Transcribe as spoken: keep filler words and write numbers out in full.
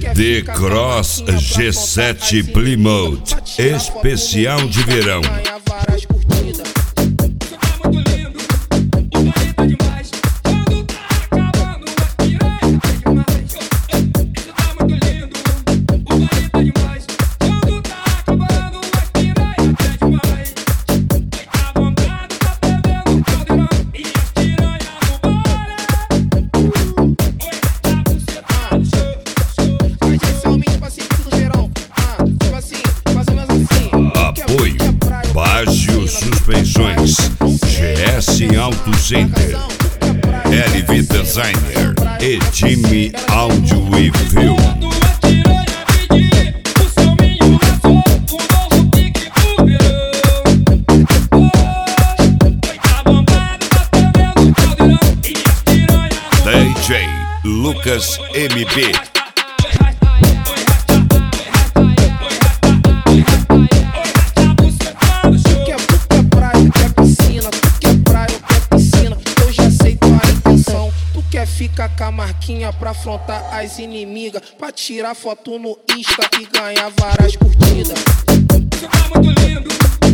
The Cross G sete Plymouth, especial de verão. Apoio Baggio Suspensões, G S Auto Center, L V Designer e Time Áudio e Film. D J Lucas M B. Fica com a marquinha pra afrontar as inimigas, pra tirar foto no Insta e ganhar várias curtidas. Você tá muito lindo.